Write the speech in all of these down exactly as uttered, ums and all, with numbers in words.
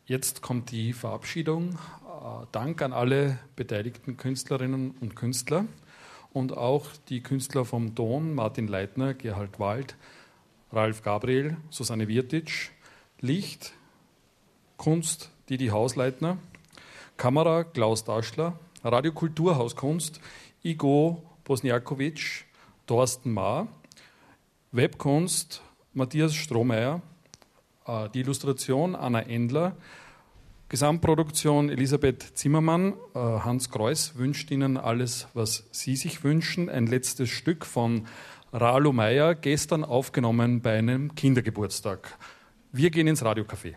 Jetzt kommt die Verabschiedung. Dank an alle beteiligten Künstlerinnen und Künstler und auch die Künstler vom Ton, Martin Leitner, Gerhard Wald, Ralf Gabriel, Susanne Wirtitsch, Licht, Kunst, Didi Hausleitner, Kamera, Klaus Daschler, Radiokulturhauskunst, Igo Bosniakovic, Thorsten Maar, Webkunst, Matthias Strohmeier, die Illustration Anna Endler, Gesamtproduktion Elisabeth Zimmermann. Hans Kreuss wünscht Ihnen alles, was Sie sich wünschen. Ein letztes Stück von Ralo Meyer, gestern aufgenommen bei einem Kindergeburtstag. Wir gehen ins Radiocafé.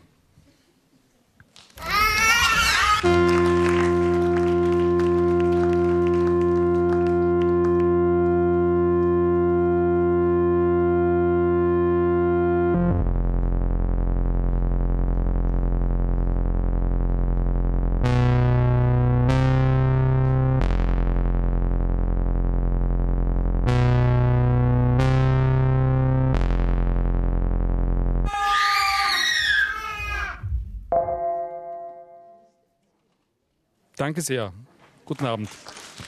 Danke sehr. Guten Abend.